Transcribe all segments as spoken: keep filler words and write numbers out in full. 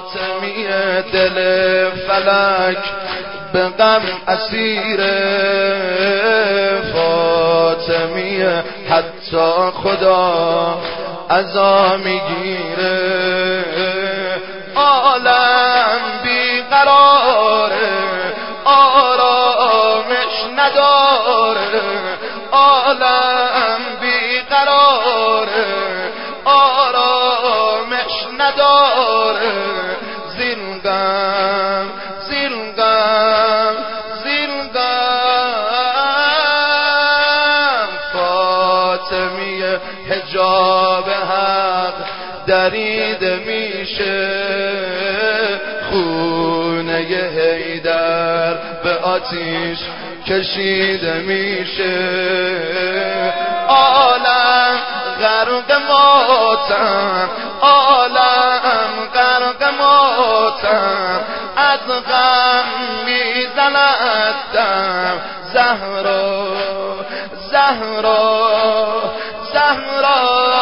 فاطمی دل فلک به غم اسیر، فاطمی حتی خدا عزا میگیره. عالم بیقراره، آرامش نداره، عالم بیقراره، آرامش نداره. زین غم زین غم زین غم فاطمی حجاب حق دریده میشه، خونه حیدر به آتیش کشیده میشه. عالم غرق ماتم، عالم غرق ماتم، از غم میزند دم. زهرا زهرا زهرا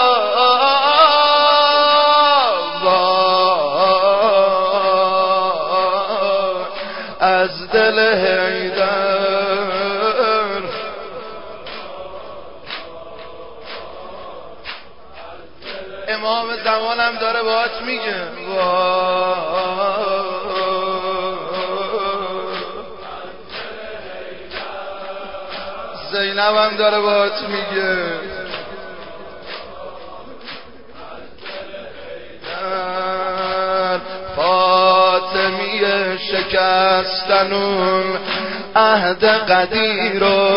از دل حیدر. امام زمانم داره باهات میگه زینب هم داره باهات میگه فاطمی شکستنون عهد قدیر و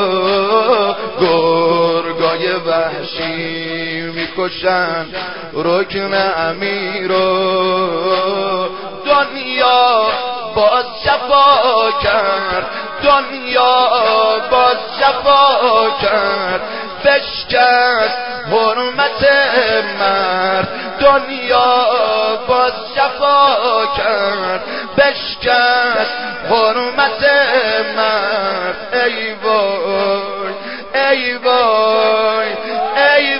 گرگای وحشی میکشن رکن امیر و دنیا باز جفا کرد، دنیا باز جفا کرد، بشکست حرمت مرد. دنیا باز جفا کرد، بشکست حرمت مرد. ای وای ای وای ای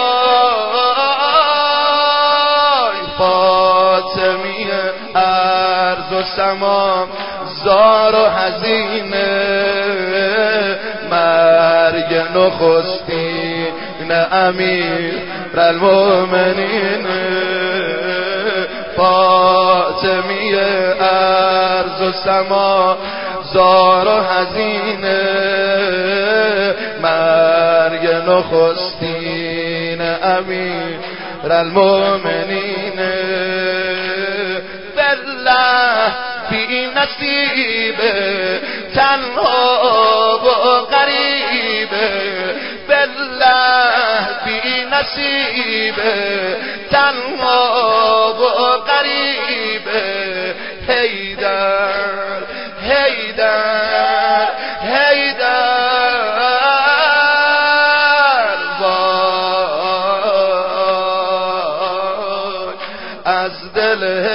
وای فاطمی ارض و سما زار و حزینه، مرگ نخستین امیر المؤمنین. فاطمی ارض و سما زار و حزینه، مرگ نخستین امیر المؤمنین. بالله بی نصیبه تنها و غریبه، بالله بی نصیبه تنها و غریبه. حیدر حیدر حیدر وای از دل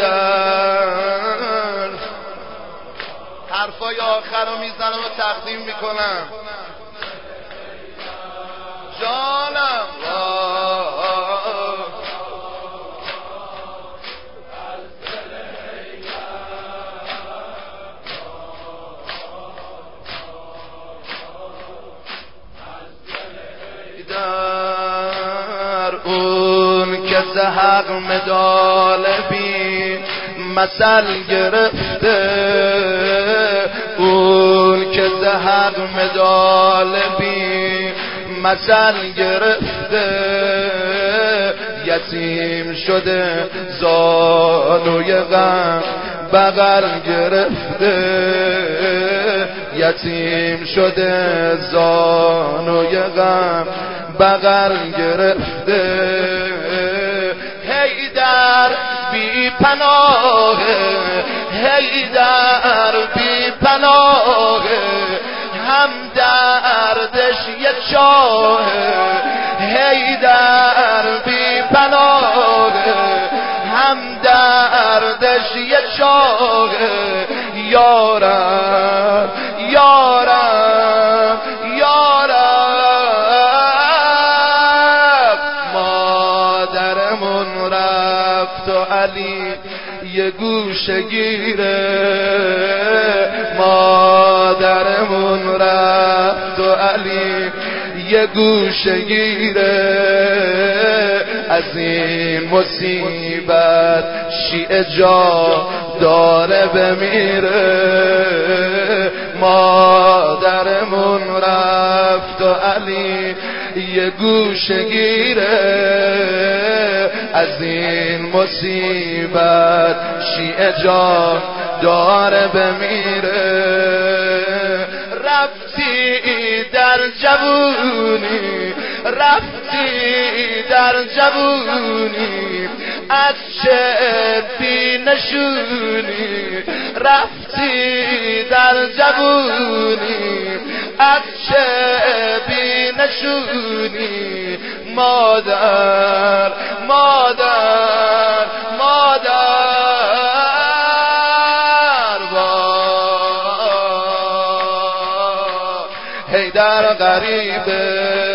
حیدر. حرفای آخر رو میزنم و تقدیم میکنم جانم. در اون که زهق مدال بی مثل گرفته، اون که زهق مدال بی مثل گرفته، یتیم شده زانوی غم بغل گرفته، یتیم شده زانوی غم بغل گرفته. حیدر بی پناهه، حیدر بی پناهه، هم دردش یه چاهه. حیدر بی پناهه، هم دردش یه چاهه. یارم یارم یارم، مادرمون رفت و علی یه گوشه گیره مادرمون رفت و علی یه گوشه گیره از این مصیبت شیعه جا داره بمیره مادرمون رفت و علی یه گوشه گیره از این مصیبت شیعه جا داره بمیره رفتی در جوونی رفتی در جوونی از چه بی نشونی رفتی در جوونی از چه بی نشونی مادر مادر مادر با حیدر غریبه